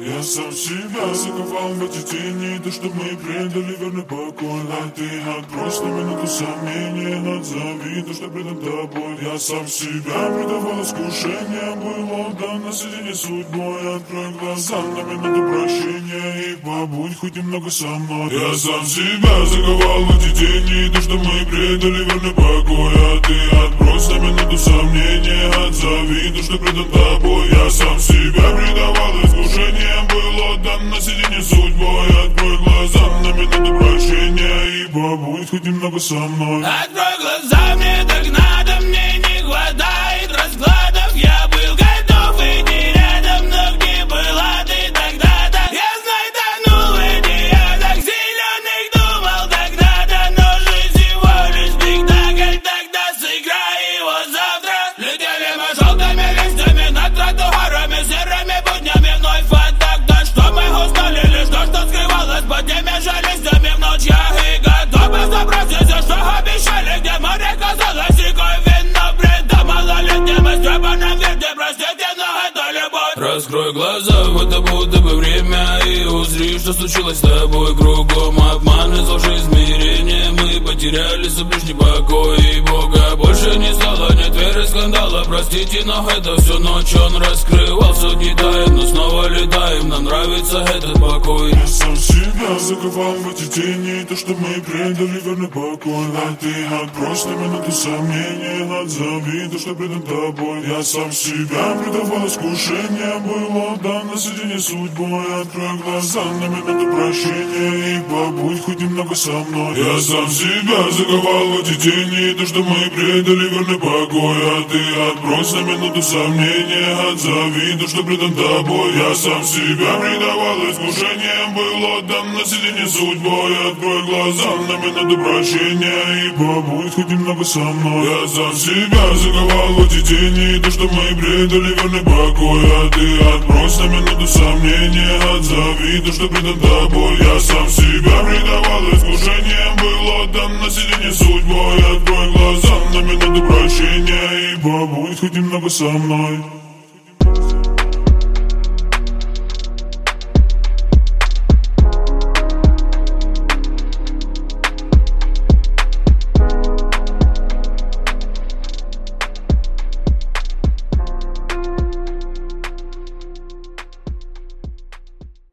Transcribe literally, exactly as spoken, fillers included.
Я сам себя заковал в эти тени. То, что мы предали верный покой. А ты отбрось на минуту сомнения. Отзови то, что предам тобой. Я сам себя предавал искушениям. Был отдан на сиденье судьбой. Открой глаза на минуту прощения и побудь хоть немного со мной. Я сам себя заковал в эти тени. То, что мы предали верный покой. А ты отбрось на минуту сомнения. Отзови то, что предам тобой. Я сам себя предавал искушениям. Был отдан на сиденье судьбой. Открой глаза на минуту прощения и побудь хоть немного со мной. Открой глаза, мне так надо, мне не хватает раскладов. Я был готов идти рядом, но где была ты тогда-то? Я знаю, тонул в эти, я так зеленых думал тогда-то. Но жизнь всего лишь спектакль, тогда сыграй его завтра. Летели мы желтыми листьями над тротуарами, серыми буднями вновь фотогда. Что мы устали, лишь то, что скрывалось под теми же листьями в ночь. Я и готов был забросить все, что обещали, где море казалось рекой вина. Бреда малолетним и стрепанным виде, простите, но это любовь. Раскрой глаза, в это будто бы время, и узри, что случилось с тобой. Кругом обман и ложь измерения. Мы потеряли свой ближний покой, и Бога больше не стало, нет веры скандала. Простите, но это всю ночь он раскрывал сотни тайн. Но снова летаем, нам нравится этот покой. Я сам себя заковал в эти тени. То, что мы предали верный покой. А ты отбрось на минуту сомнения. Отзови то, что предам тобой. Я сам себя предавал искушениям. Был отдан на сиденье судьбой. Открой глаза на минуту прощения и побудь хоть немного со мной. Я сам себя заковал в эти тени. То, что мы предали верный покой. А ты отбрось на минуту сомнения. Отзови то, что предам тобой. Я сам себя предавал искушениям. Был отдан на сиденье судьбой. Открой глаза на минуту прощения и побудь хоть немного со мной. Я сам себя заковал в эти тени. То, что мы предали верный покой. А ты отбрось на минуту сомнения. Отзови то, что предам тобой. Я сам себя предавал искушениям. Был отдан на сиденье судьбой. Открой глаза на минуту прощения и побудь хоть немного со мной.